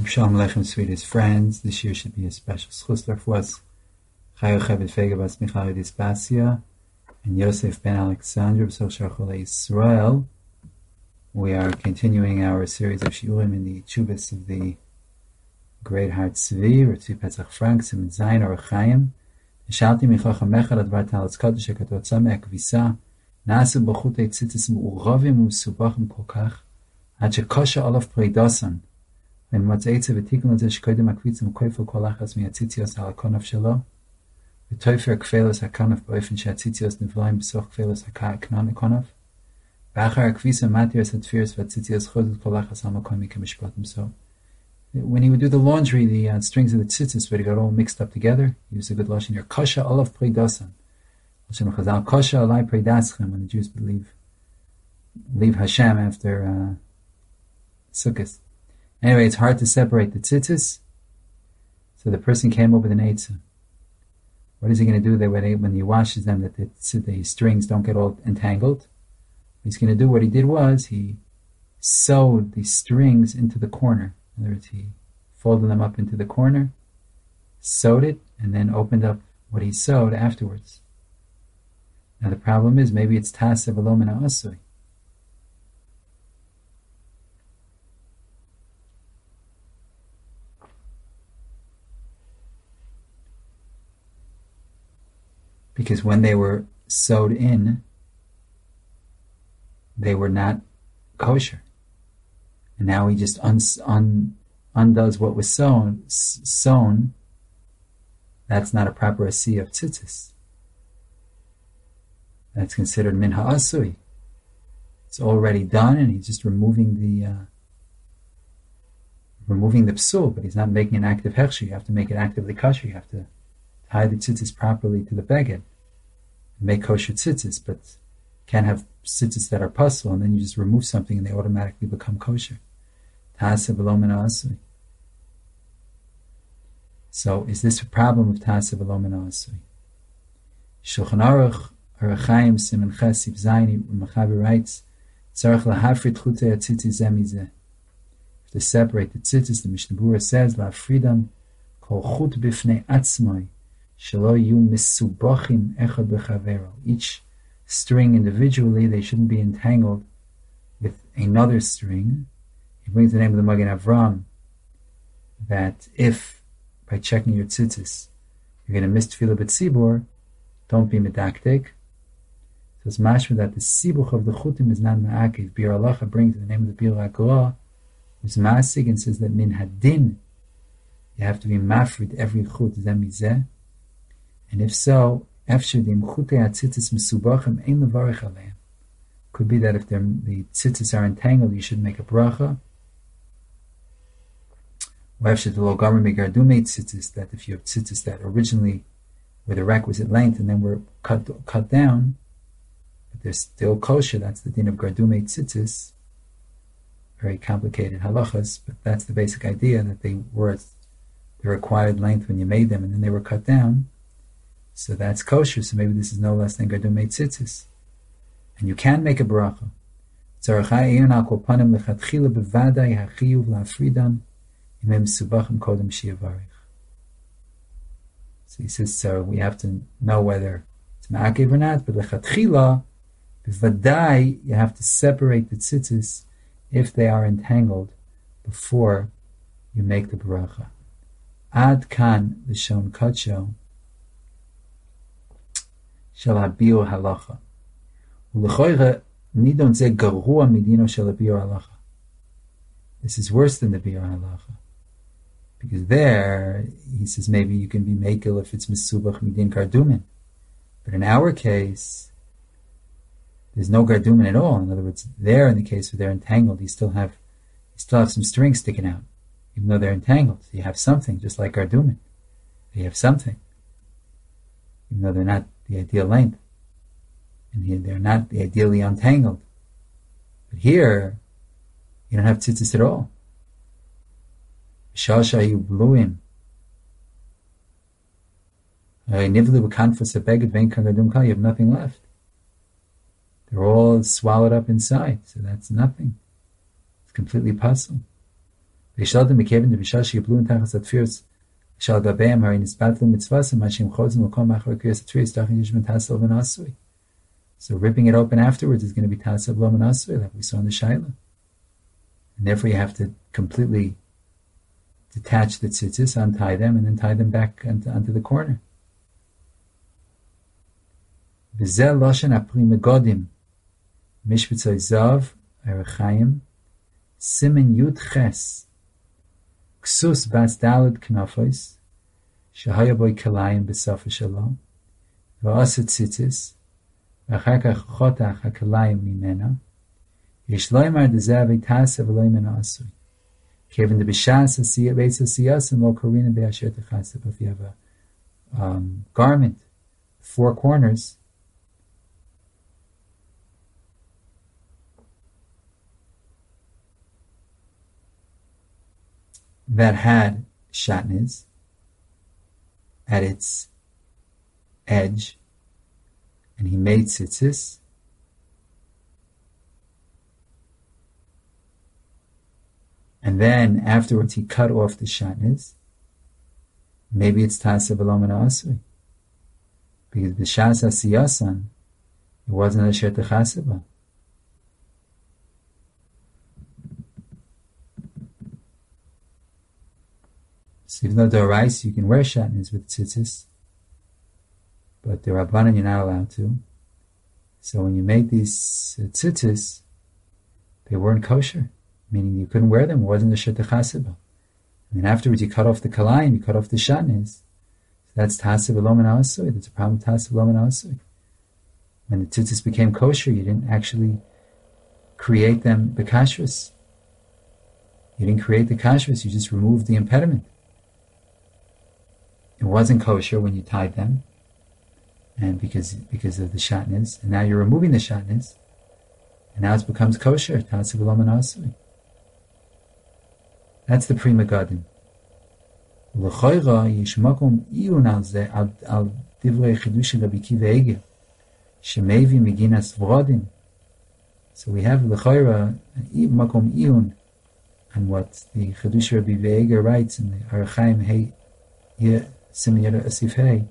Shalom Aleichem, sweetest friends. This year should be a special schusler for us. Chayo Chavit Fega Bas Michal Dispasia and Yosef Ben Alexander of Sochar Chole Israel. We are continuing our series of shiurim in the Chuvas of the Great Heart Tzvi, Tzvi Pesach Frank, Simon Zayin Or Chaim. Shalti Michacham Mechad Advar Talatz Kodesh Hakatot Samek Visa Nasu B'chutei Tzitzis Mu'uravim U'Subachim Kolkach Ad Shekosha Olav Preidasan. When Matzaitze v'tikun l'zeh shkodim akvitzim koifel kol achas mi'atzitzios al hakonav shelo v'toifer kfelos hakonav b'oifen she'atzitzios nivlaim b'soch kfelos haknan hakonav v'achar akvisa matiros hatfiros v'atzitzios chodot kol achas al makom mikemishpatim. So when he would do the laundry, the strings of the tzitzis would get all mixed up together. He used a good lashon here. Kosha olav preidasan. Lashon Chazal kosha alai preidaschem. When the Jews would leave Hashem after Sukkot. Anyway, it's hard to separate the tzitzis. So the person came up with an eitzah. What is he going to do when he washes them, that the strings don't get all entangled? He's going to do what he did was, he sewed the strings into the corner. In other words, he folded them up into the corner, sewed it, and then opened up what he sewed afterwards. Now the problem is, maybe it's tasev v'lo min ha'asui. Because when they were sewed in, they were not kosher. And now he just undoes what was sewn. That's not a proper asiyah of tzitzis. That's considered min ha'asui. It's already done, and he's just removing the psul, but he's not making an active hechsher. You have to make it actively kosher. You have to tie the tzitzis properly to the beged, make kosher tzitzis, but can't have tzitzis that are puzzle, and then you just remove something and they automatically become kosher. Ta'aseh v'lo min ha'asui. So is this a problem of ta'aseh v'lo min ha'asui? Shulchan Aruch, Orach Chaim, Siman Ches, Sif Zayin, Machaber writes, tzarech lahafrid chutei hatzitzis zeh mizeh. To separate the tzitzis, the Mishnah Berurah says, la'afridan kol chut b'fnei atzmai. Each string individually, they shouldn't be entangled with another string. He brings the name of the Magen Avram, that if by checking your tzitzis you're going to miss tefillah b'tzibur, don't be medaktik. So it's mashma that the sibuch of the chutim is not ma'akiv. Bir Halacha brings the name of the Bir HaGorah, who's masig, and says that min hadin, you have to be mafrid every chut zemizeh. And if so, could be that if the tzitzis are entangled, you should make a bracha. Or that if you have tzitzis that originally were the requisite length and then were cut down, but they're still kosher, that's the din of gardume tzitzis. Very complicated halachas, but that's the basic idea, that they were the required length when you made them and then they were cut down. So that's kosher, so maybe this is no less than Gardumei Tzitzis. And you can make a bracha. So he says, so we have to know whether it's ma'akev or not, but lechatchila, b'vadai, you have to separate the tzitzis if they are entangled before you make the bracha. Ad kan l'shon kacho, shel habir halacha. U'lechoyre nidon ze garua midino shel habir halacha. This is worse than the bir halacha, because there he says maybe you can be mekel if it's mesubach midin gardumin, but in our case there's no gardumin at all. In other words, there in the case where they're entangled, you still have some strings sticking out, even though they're entangled. So you have something, just like gardumin. You have something, even though they're not the ideal length, and here they're not the ideally untangled. But here, you don't have tzitzis at all. Shasha you blew in. You have nothing left. They're all swallowed up inside, so that's nothing. It's completely puzzle. V'yishaltem b'kevin d'bishal she'yiplun tachas atfiros shal gabeim hari nisbatlim mitzvasim mashim chodzim l'kom achar kriyas atfiros tachin yishman tasel v'nasui. So ripping it open afterwards is going to be tasel v'nasui, like we saw in the Shaila. And therefore you have to completely detach the tzitzis, untie them, and then tie them back onto the corner. V'zeh loshen apri megodim mishpitzoi zav erechayim simen yud ches ksus bas daled knafos shehaya boy kalayim b'sof shalom v'aset tzitzis v'achar kach chotach hakalayim mimena yesh loymar dezeh v'tase v'loymen asui. Kevin the b'shas asiyah beis asiyas and lo korina be'asher techasib. If you have a garment, 4 corners, that had shatnez at its edge, and he made tzitzis, and then afterwards he cut off the shatnez, maybe it's Tasa V'lo Mena Asui. Because B'shas Asiyasan, it wasn't a Sher Techaseba. So even though the Orais, you can wear shatnez with tzitzis, but the Rabbanan you're not allowed to. So when you made these tzitzis, they weren't kosher, meaning you couldn't wear them, it wasn't a Sher Techaseba. And then afterwards you cut off the kalayim, you cut off the shatnez. So that's Tasa V'lo Mena Asui. That's a problem with Tasa V'lo Mena Asui. When the tzitzis became kosher, you didn't actually create them b'kashrus. You didn't create the kashrus, you just removed the impediment. It wasn't kosher when you tied them, and because of the shatnez, and now you're removing the shatnez, and now it becomes kosher. Tasa V'lo Mena Asui. That's the Pri Megadim. L'choira yesh makom iyun al ze al divrei chidush Rabbi Akiva Eiger shemevi meginas v'rodim. So we have l'choira makom iyun on what the chidush Rabbi Eiger writes in the Arachaim Hey Siman Yada Asif Hey.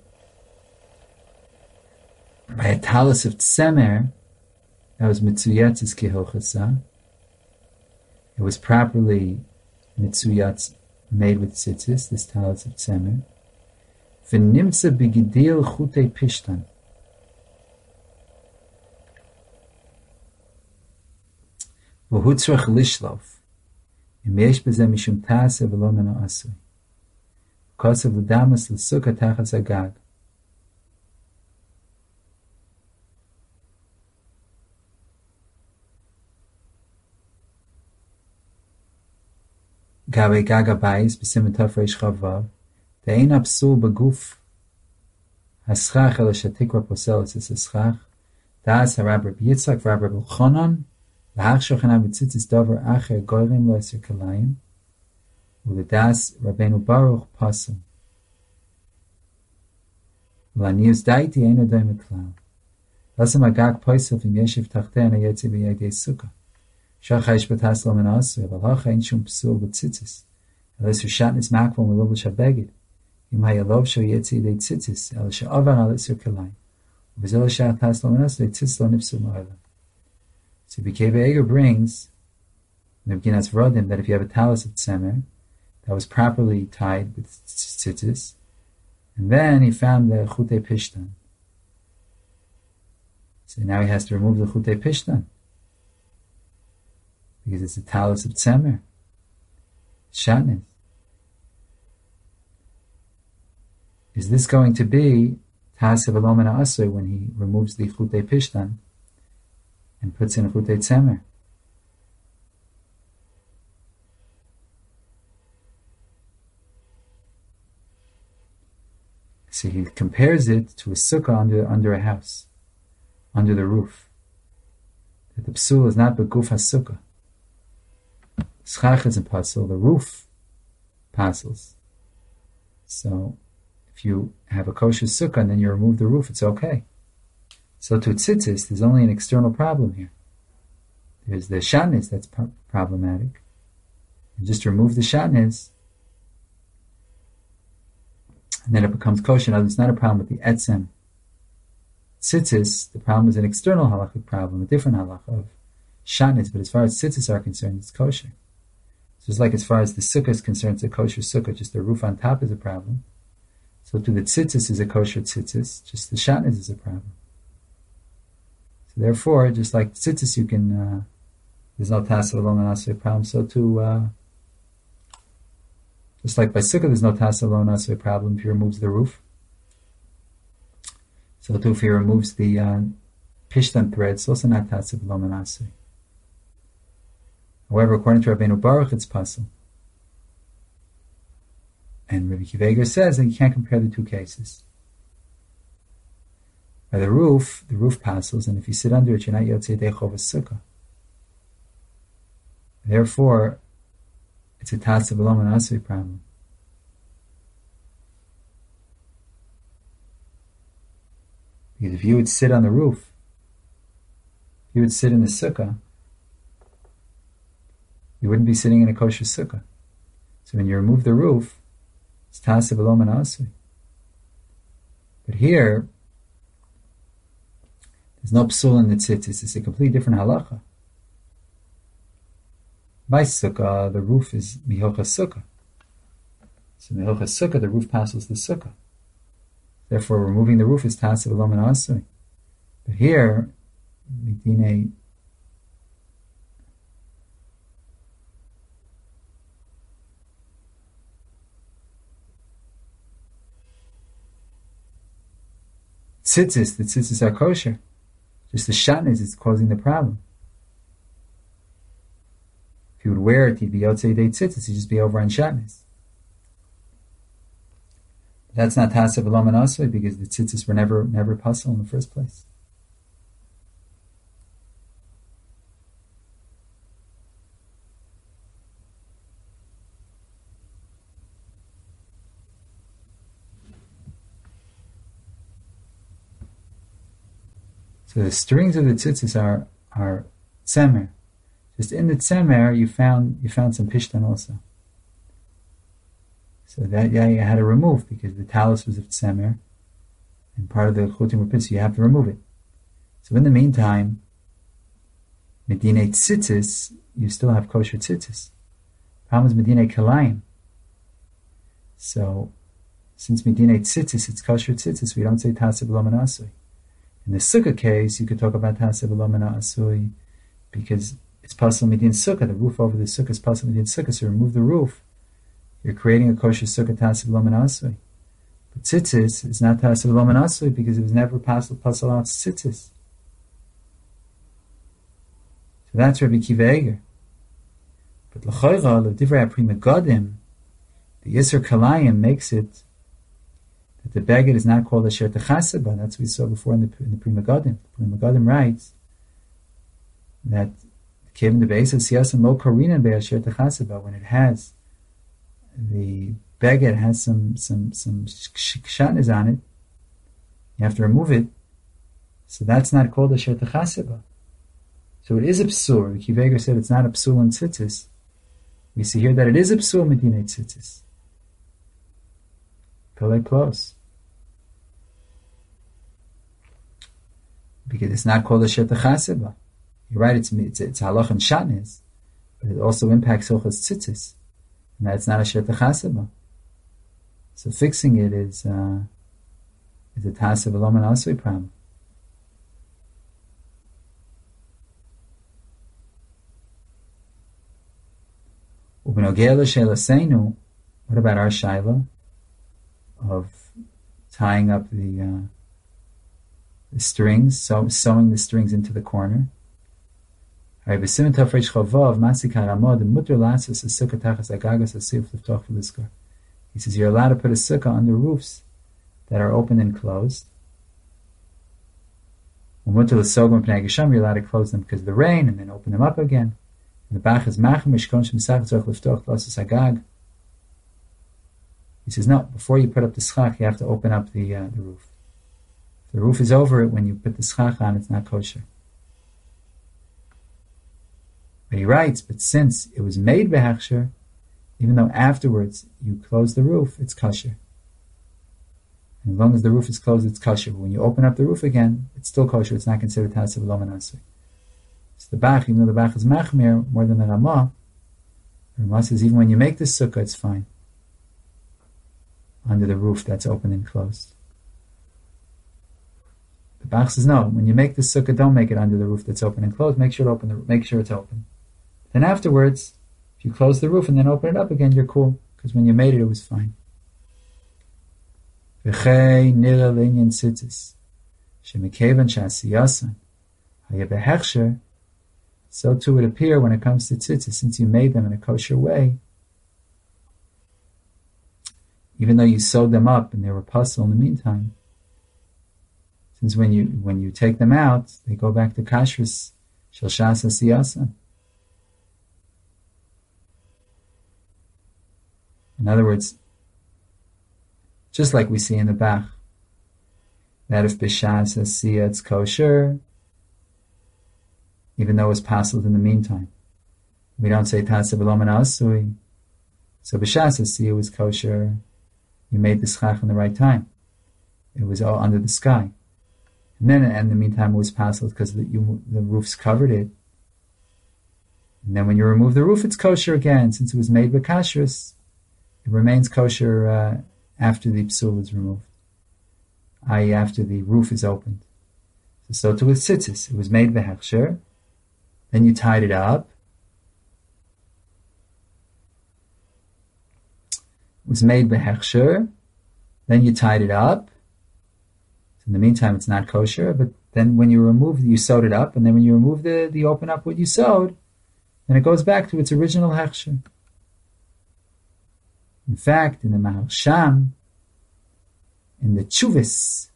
By a talus of tzemer, that was mitzuyatzis kehilchasa. It was properly mitzuyatz made with tzitzis, this talus of tzemer. V'nimtza b'gidil chutei pishtan. V'hu tzrach lishlov. Im yesh b'zeh mishum ta'aseh v'lo mena asui. Kosav l'damas l'sukkah tachas agag. Gabe gaga bayis b'simen tov reish chavav. De'ein apsul b'guf haschach el shatikra poselis es haschach. Das harab Rabbi Yitzchak v'rab Rabbi Elchanan v'hach shochanan b'tzitzis davar acher goyrim lo eser kalayim u'ledas Rabbeinu Baruch pasul. V'lanius daiti eino doim eklal. Lasem agag poisel v'im yeshiv tachteh yetzi b'yagdei sukkah. Shachayish b'tas lo mena asui, but hacha ein shum psul b'tzitzis. Unless your shatnez makvam v'lo b'shabegid. Im hayalov sho yetzi dei tzitzis, el she'avar al isur kalayim. V'zel shach tas lo mena asui, tzitzis lo nipsul ma'ala. So Rabbi Akiva Eiger brings, in the Beginnas V'rodim, that if you have a talus of tzemer, that was properly tied with tzitzis, and then he found the chutei pishtan. So now he has to remove the chutei pishtan, because it's a talus of tzemer, shatnez. Is this going to be Tasa V'lo Mena Asui when he removes the chutei pishtan and puts in a chutei tzemer? So he compares it to a sukkah under a house, under the roof. That the psul is not beguf ha-sukkah. Schach is a pasul, the roof passes. So if you have a kosher sukkah and then you remove the roof, it's okay. So to tzitzis, there's only an external problem here. There's the shatnez that's problematic, and just remove the shatnez, and then it becomes kosher. Now, it's not a problem with the etzem tzitzis. The problem is an external halachic problem, a different halacha of shatnez. But as far as tzitzis are concerned, it's kosher. Just like as far as the sukkah is concerned, it's a kosher sukkah. Just the roof on top is a problem. So to the tzitzis is a kosher tzitzis. Just the shatnez is a problem. So therefore, just like tzitzis, you can there's no tasa alone and asay problem. So too, just like by sukkah, there's no tasa alone and asay problem if he removes the roof. So too, if he removes the pishtan thread, it's also not tasa alone and asay. However, according to Rabbeinu Baruch, it's possible. And Rabbi Akiva Eiger says that you can't compare the two cases. By the roof passes, and if you sit under it, you're not yotzei yedei chovas sukkah. Therefore, it's a tasa v'lo manasui problem. Because if you would sit on the roof, you would sit in the sukkah, you wouldn't be sitting in a kosher sukkah. So when you remove the roof, it's tasa v'lo manasui. But here, there's no psul in the tzitzis. It's a completely different halacha. By sukkah, the roof is mihocha sukkah. So mihocha sukkah, the roof passes the sukkah. Therefore, removing the roof is tasa v'lo manasui. But here, midine tzitzis, the tzitzis are kosher. Just the shatnez is causing the problem. If you would wear it, you'd be yotzei yedei tzitzis, you'd just be over on shatnez. That's not tasa v'lo manasui because the tzitzis were never puzzle in the first place. So the strings of the tzitzis are tzemer. Just in the tzemer, you found some pishtan also. So that you had to remove because the talus was of tzemer, and part of the chutim were pishtan, so you have to remove it. So in the meantime, medine tzitzis, you still have kosher tzitzis. Problem is medine kalayim. So since medine tzitzis, it's kosher tzitzis, we don't say tasa v'lo manasui. In the sukkah case, you could talk about tasa v'lo manasui because it's pasal midin sukkah. The roof over the sukkah is pasal midin sukkah. So remove the roof, you're creating a kosher sukkah tasa v'lo manasui. But tzitzis is not tasa v'lo manasui because it was never pasal out tzitzis. So that's Rabbi Akiva Eiger. But l'choyra l'divrei Pri Megadim, the Yisur Kalayim makes it that the beged is not called asher techaseba. That's what we saw before in the Pri Megadim. Pri Megadim writes that Kevin the base of siyasim lo korinan be'asher techaseba, when it has the beged has some shatnez on it, you have to remove it. So that's not called asher techaseba. So it is a psul. Akiva Eiger said it's not a psul in tzitzis. We see here that it is a psul medine tzitzis. Pele close. Because it's not called a shet chaseba. You're right, it's halach and shatnez, but it also impacts hilchos tzitzis, and that's not a shet chaseba. So fixing it is a tasa v'lo manasui problem. What about our shaila of tying up the strings, sewing the strings into the corner? He says you're allowed to put a sukkah under roofs that are open and closed. You're allowed to close them because of the rain and then open them up again. The Bach is he says, no, before you put up the schach, you have to open up the roof. If the roof is over it, when you put the schach on, it's not kosher. But he writes, but since it was made behechsher, even though afterwards you close the roof, it's kosher. And as long as the roof is closed, it's kosher. But when you open up the roof again, it's still kosher. It's not considered Tasa V'lo Asui. So the Bach, even though the Bach is machmir more than the Ramah, the Ramah says even when you make the sukkah, it's fine under the roof that's open and closed. The Bach says no. When you make the sukkah, don't make it under the roof that's open and closed. Make sure it's open. Then afterwards, if you close the roof and then open it up again, you're cool, because when you made it, it was fine. V'chei nira l'inyan tzitzis shemikevan shasiyasan haya behechsher. So too would appear when it comes to tzitzis, since you made them in a kosher way, even though you sewed them up and they were puzzle in the meantime, since when you take them out, they go back to kashrus shel shas asiyasan. In other words, just like we see in the Bach, that if b'shas asiyah it's kosher, even though it's puzzled in the meantime. We don't say Tasa V'lo Asui. So b'shas asiyah was kosher. You made the schach in the right time. It was all under the sky. And then in the meantime it was puzzled because the roofs covered it. And then when you remove the roof, it's kosher again. Since it was made by kashrus, it remains kosher after the psul is removed, i.e. after the roof is opened. So too with tzitzis. It was made b'hechsher, then you tied it up. It was made b'hechsher, then you tied it up. So in the meantime, it's not kosher, but then when you sewed it up, and then when you remove the open up what you sewed, then it goes back to its original hechsher. In fact, in the Maharsham, in the Chuvis,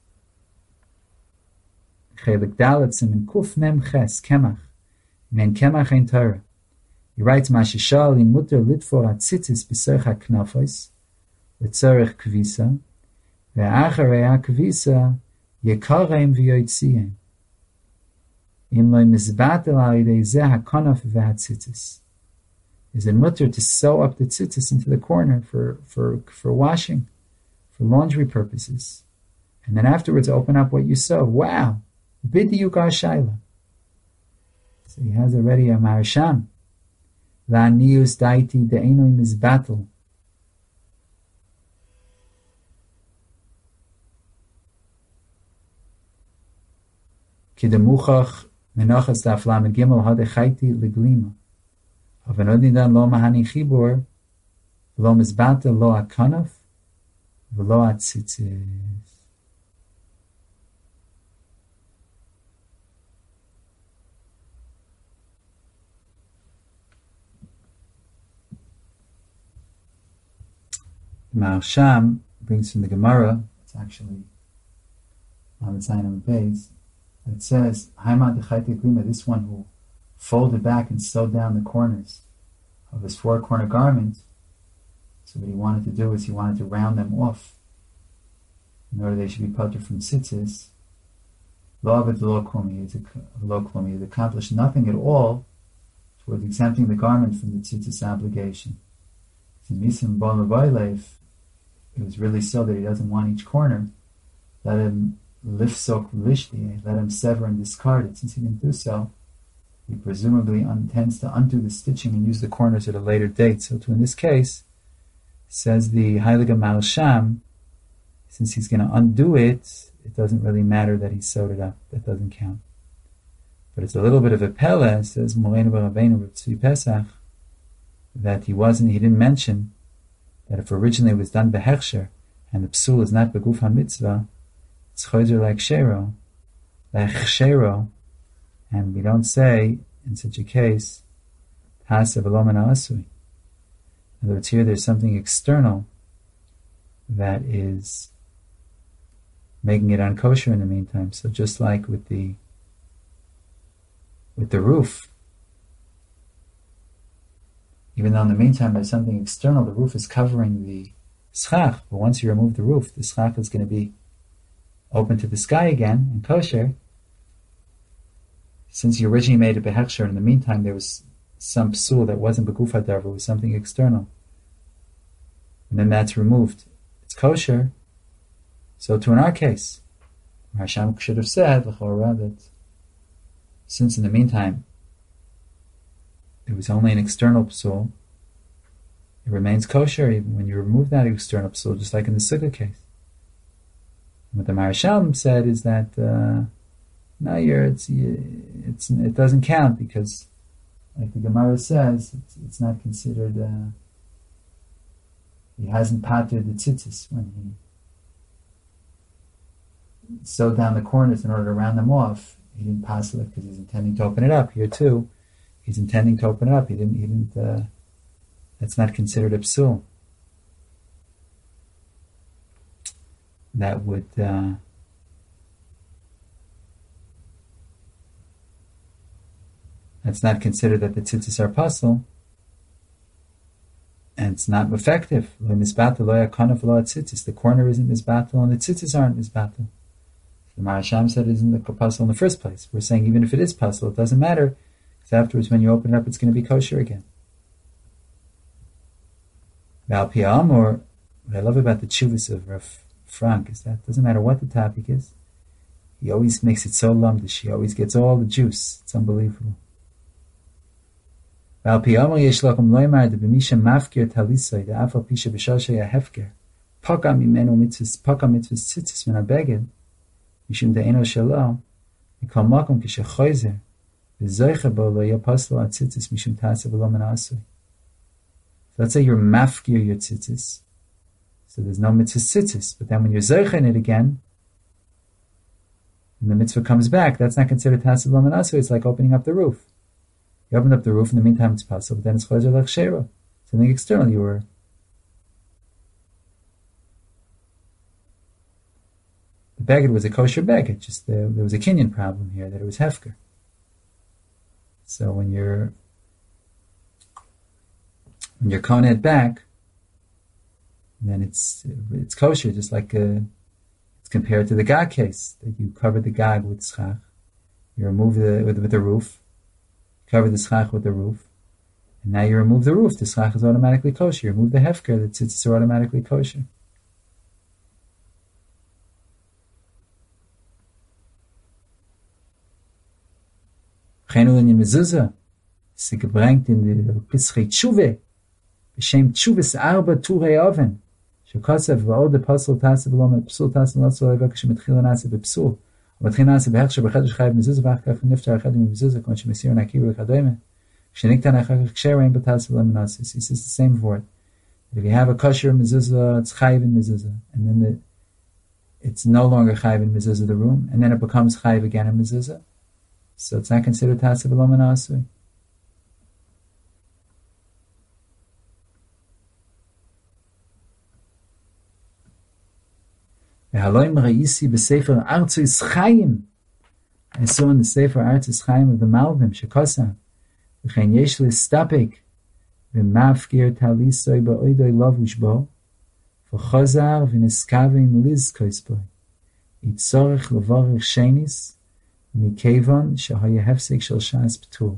Chelik Dalet Siman Kuf Mem Ches Kemach, Nen Kemach Ein Torah. He writes, Mashishal in Mutter Litfor Atzitzis B'Serch HaKnafos, L'Tzorech Kvisa, Ve'acharei HaKvisa, Yekareim V'Yoitziim. Im Lo Mizbatel Al-Yidei Zeh HaKanaf Ve'Hatzitzis. Is it mutter to sew up the tzitzis into the corner for washing, for laundry purposes, and then afterwards open up what you sew. Wow, b'diyuk shaila. So he has already a marsham. V'anius daiti de'enoi mizbatel. Kidemuchach menachas da'aflam gimel hadechaiti leglima. But Odidan lo mahani chibur, lo mizbata lo akanaf, v'lo atzitzis. Maharsham brings from the Gemara, it's actually on the sign on the page, it says, Haimad dechayti glima, this one who folded back and sewed down the corners of his four-corner garment. So what he wanted to do is he wanted to round them off in order they should be putter from tzitzis. Lo aved lo klumi, he had accomplished nothing at all towards exempting the garment from the tzitzis obligation. So misim bon levoilev, it was really so that he doesn't want each corner. Let him lifsok lishti, let him sever and discard it. Since he didn't do so, he presumably intends to undo the stitching and use the corners at a later date. So in this case, says the Heilige Maharsham, since he's going to undo it, it doesn't really matter that he sewed it up. That doesn't count. But it's a little bit of a pele, says Moleinu B'Rabbeinu B'Tzvi Pesach, that he didn't mention that if originally it was done behechsher and the psul is not beguf ha-mitzvah, it's chozer like shero, and we don't say, in such a case, Tasa V'lo Asui. In other words, here there's something external that is making it unkosher in the meantime. So just like with the roof, even though in the meantime by something external the roof is covering the schach, but once you remove the roof, the schach is going to be open to the sky again and kosher. Since you originally made it behechsher, in the meantime there was some psul that wasn't beguf hadavar, it was something external. and then that's removed, it's kosher. So too in our case, Hashem should have said, l'chorah, that since in the meantime it was only an external psul, it remains kosher even when you remove that external psul, just like in the sukkah case. And what the Maharsham said is that no, it doesn't count because, like the Gemara says, it's not considered. He hasn't patted the tzitzis when he sewed down the corners in order to round them off. He didn't pass it because he's intending to open it up. Here too, he's intending to open it up. He didn't. That's not considered a psul. That would. That's not considered that the tzitzis are pasul, and it's not effective. The corner isn't misbatel, and the tzitzis aren't misbatel. The Maharsham said it isn't pasul in the first place. We're saying even if it is pasul, it doesn't matter, because afterwards when you open it up, it's going to be kosher again. Val Piyam, or what I love about the tshuvas of Rav Frank is that it doesn't matter what the topic is, he always makes it so lumdish. He always gets all the juice. It's unbelievable. Val Piyam yesh lakum loymar de b'misha mafkir talisay de afal pisha b'shashay ahefker paka mimenu mitzvus tzitzis min habeged mishum de'eno shelo mikol makom kishechoyzer v'zoicha bo lo yapaslo at tzitzis mishum taseh v'lo min asui. So let's say you're mafkir your tzitzis, so there's no mitzvah tzitzis, but then when you're zoicha in it again, and the mitzvah comes back, that's not considered taseh v'lo min asui. It's like opening up the roof. You opened up the roof, in the meantime it's possible, but then it's chozer lech shero. Something external you were. The beged was a kosher beged, just there was a kinyan problem here, that it was hefker. So when you're kohen it back, then it's kosher, just like it's compared to the gag case, that you cover the gag with schach, you remove with the roof, cover the schach with the roof, and now you remove the roof, the schach is automatically kosher. You remove the hefker, the tzitzis are automatically kosher. Chenul in mezuzah, is gebrengt in the Pischei Tshuve, b'shem Tshuves arba turei oven, shekasav v'od the pasal tasav v'lo psul tasav v'lo eva k'shemetchil nasa b'psul, ומתחיל נעשה בהכשר בחדש חייב מזוזה ואחר כך נפטר אחד ממזוזה כמו שמסיר נקיר וכדומה כשנקטן אחר כך כשר אין בתעש ולא מנעשס. He says the same word. If you have a kosher mezuzah, it's chayiv in mezuzah, and then it's no longer chayiv in mezuzah the room, and then it becomes chayiv again in mezuzah, so it's not considered taseh v'lo menasui. I saw in the Sefer Artzis Chaim of the Malvim, Shekosa, V'chein yesh l'stapek, v'mafkir talisoi ba'oidoi lavush bo, v'chozar v'niskavim lizkois bo, yitzorech levorech shenis, mikevon shehaya hefsek shel shas p'tur.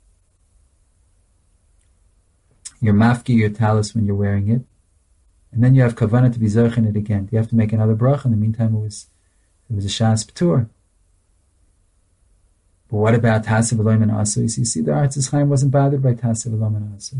You're mafkir your talis when you're wearing it, and then you have kavanah to be zorch in it again. You have to make another bracha. In the meantime, it was a shas p'tur. But what about taseh v'lo min asui? So you see, the Artzis Chaim wasn't bothered by taseh v'lo min asui.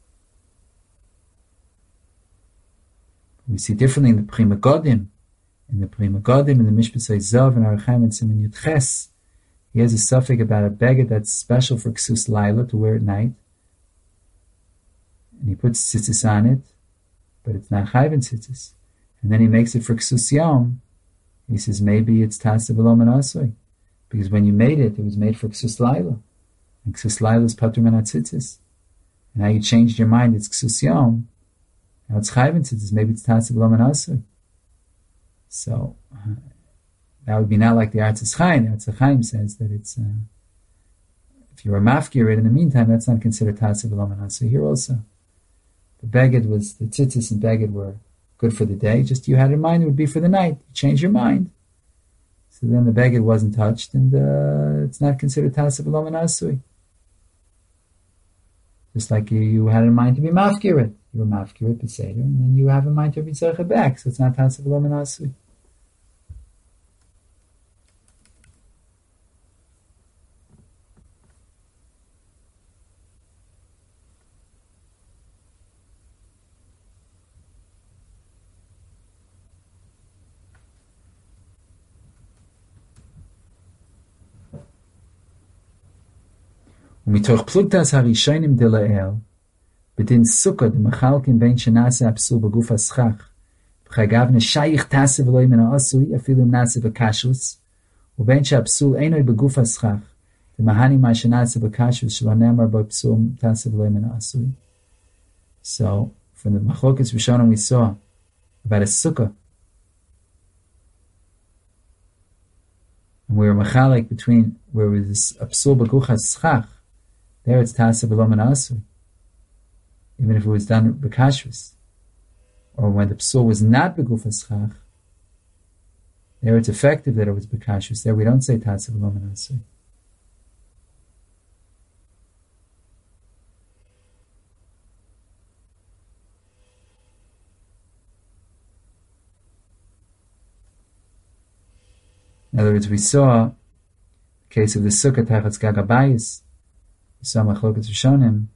We see differently in the Prima Godim. In the Prima Godim, in the Mishpasei Zav, and Arachaim and Siman Yud Ches, he has a suffix about a beged that's special for Ksus Laila to wear at night. And he puts tzitzis on it, but it's not chayv in tzitzis. And then he makes it for Ksus Yom. He says maybe it's taseh v'lo min asui. Because when you made it, it was made for Ksus Laila. And Ksus Laila is patur min tzitzis. And now you changed your mind, it's Ksus Yom. Now it's chayv in tzitzis, maybe it's taseh v'lo min asui. So, that would be not like the Artzis Chaim. The Artzis Chaim says that it's, if you were mafkir it in the meantime, that's not considered taseh v'lo min asui. Here also, the beged was, the tzitzis and beged were good for the day, just you had in mind it would be for the night. You changed your mind. So then the beged wasn't touched, and it's not considered taseh v'lo min asui. Just like you had in mind to be mafkir it. you were mafkir it beseder, and then you have a mind to retzach it back, so it's not tasa v'lo min asui. ומתוך פלוגתס הראשונים דלאל, בדין סוכה דמחלקים בין שנעשה הפסול בגוף הסכך, וחגב נשייך תעשה ולא מן העשוי, אפילו אם נעשה בקשוס, ובין שהפסול אינו בגוף הסכך, דמהני מה שנעשה בקשוס, שלא נאמר בו פסול תעשה ולא מן העשוי. So, from the Machlokas Rishonim we saw about a sukkah, and we were machalik between where it was a psul b'guch haschach. There it's tasa v'lo min asui, even if it was done b'kashrus, or when the psul was not b'guf haschach. There it's effective that it was b'kashrus. There we don't say tasa v'lo min asui. In other words, we saw the case of the sukkah tachatz gag habayis. We saw Machlokas Rishonim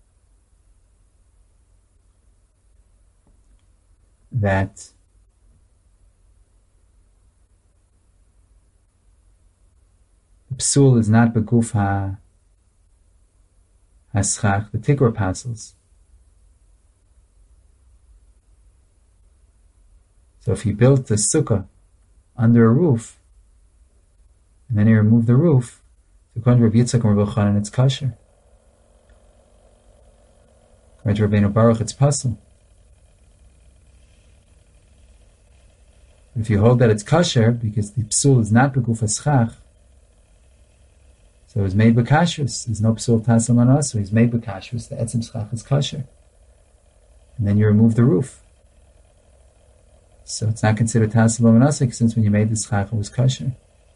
that the psul is not beguf haschach, the tikra pasels. So if you built the sukkah under a roof, and then you remove the roof, according to Rabbi Yitzchak and Rabbi Chanan, it's kosher. According to Rabbeinu Baruch, it's pasul. If you hold that it's kosher, because the psul is not beguf haschach, so it was made b'kashrus. There's no psul tasam manas, so he's made b'kashrus. The etzem schach is kosher, and then you remove the roof, so it's not considered tasam manas, since when you made the schach it was kosher.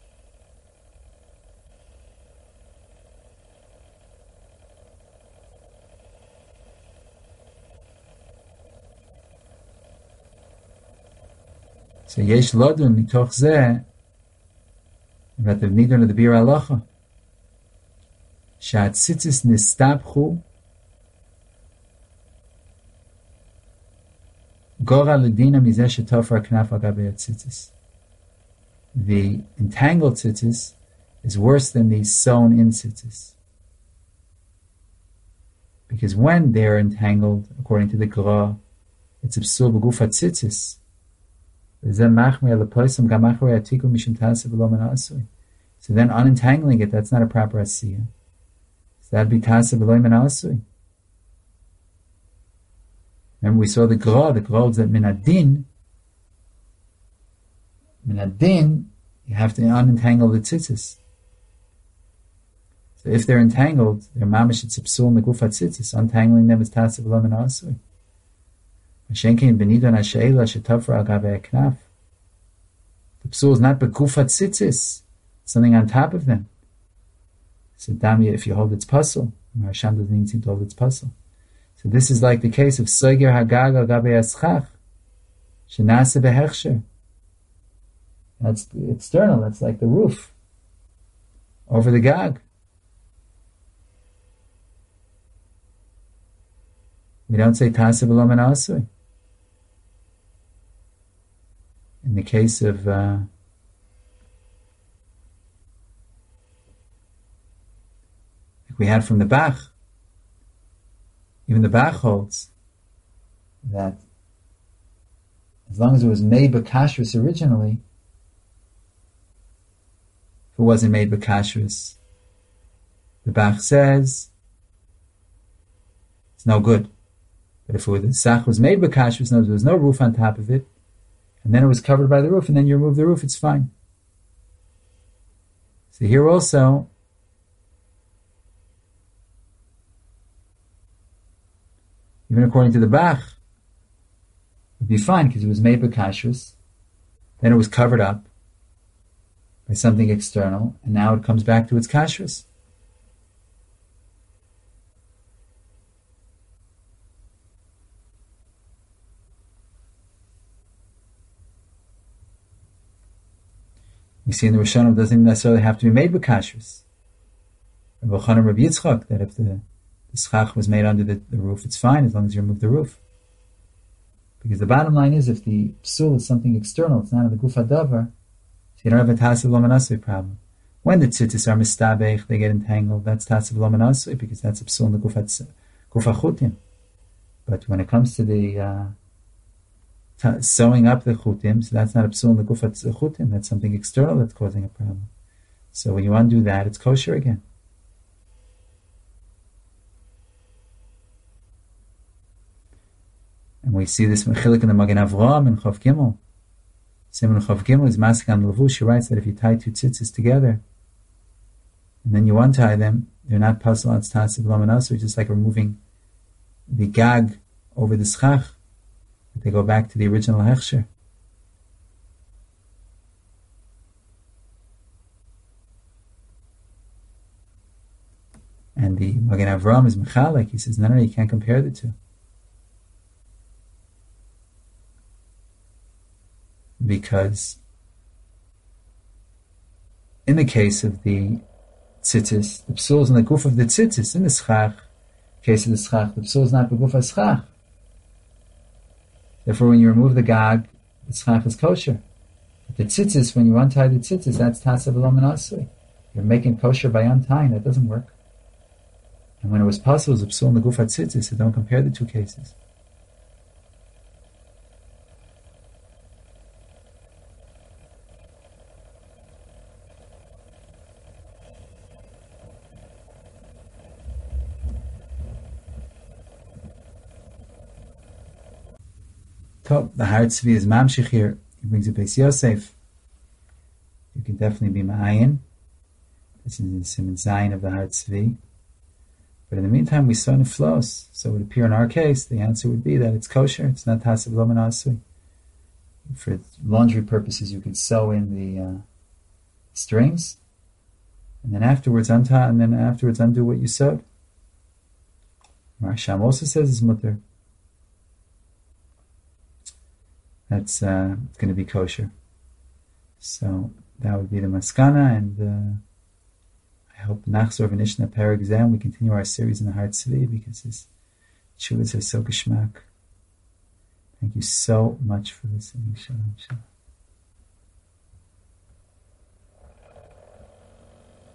So yesh lodun mitoch zeh, about the nidun of the bir halacha, she'atzitzis nistabchu gora ledina mizeh shetofar knaf al gabei atzitzis. The entangled tzitzis is worse than the sewn-in tzitzis, because when they are entangled, according to the Gra, it's a psul b'guf hatzitzis. So then unentangling it, that's not a proper asiyah. So that'd be tasa v'lo min asui. Remember we saw the Gra holds that minadin, you have to unentangle the tzitzis. So if they're entangled, they're mamish it's psul meguf hatzitzis. Untangling them is tasa v'lo min asui. The psul is not beguf hatzitzis, something on top of them. So damya, if you hold its pasul, Marsham doesn't even seem to hold its pasul. So this is like the case of soiger hagag al gabei haschach, shenase behechsher. That's the external, that's like the roof over the gag. We don't say tasa v'lo min asui. In the case of like we had from the Bach, even the Bach holds that as long as it was made b'kashrus originally, if it wasn't made b'kashrus, the Bach says it's no good. But if the sach was made b'kashrus, there was no roof on top of it, and then it was covered by the roof, and then you remove the roof, it's fine. So here also, even according to the Bach, it would be fine because it was made b'kashrus, then it was covered up by something external, and now it comes back to its kashrus. We see in the Rishonim it doesn't necessarily have to be made with kashrus. Rabbi Chanan, Rabbi Yitzchak, that if the schach was made under the roof, it's fine as long as you remove the roof. Because the bottom line is, if the psul is something external, it's not in the guf hadavar, so you don't have a tasav lo manasui problem. When the tzitzis are mistabech, they get entangled, that's tasav lo manasui, because that's a psul in the guf hachutim. But when it comes to the sewing up the chutim, so that's not a psul in the guf hachutim, that's something external that's causing a problem. So when you undo that, it's kosher again. And we see this mechilik in the Magen Avraham in Chav Gimel. Simon Chav Gimel is masking on Levush. He writes that if you tie two tzitzis together and then you untie them, they're not puzzle on tasav lo manasui, just like removing the gag over the schach. They go back to the original hechsher. And the Magen Avraham is mechalek. He says, no, you can't compare the two. Because in the case of the tzitzis, the psul is in the guf of the tzitzis. In the schach, case of the schach, the psul is not the guf of schach. Therefore, when you remove the gag, the schach is kosher. But the tzitzis, when you untie the tzitzis, that's tasav lo manasui. You're making kosher by untying. That doesn't work. And when it was possible, it was a psul in the guf of tzitzis, so don't compare the two cases. The Har Tzvi is Mamshich here. He brings a Beis Yosef. You can definitely be Ma'ayin. This is the Siman Zayin of the Har Tzvi. But in the meantime, we saw Neflos. So it would appear in our case, the answer would be that it's kosher. It's not Tasav lo manasui. For laundry purposes, you can sew in the strings, and then afterwards untie, and then afterwards undo what you sewed. Marsham also says it's mutter. That's going to be kosher. So that would be the maskana, and I hope Nachzor V'Nishna Per exam we continue our series in the Har Tzvi because his tshuvas are so geschmack. Thank you so much for listening. Shalom, shalom.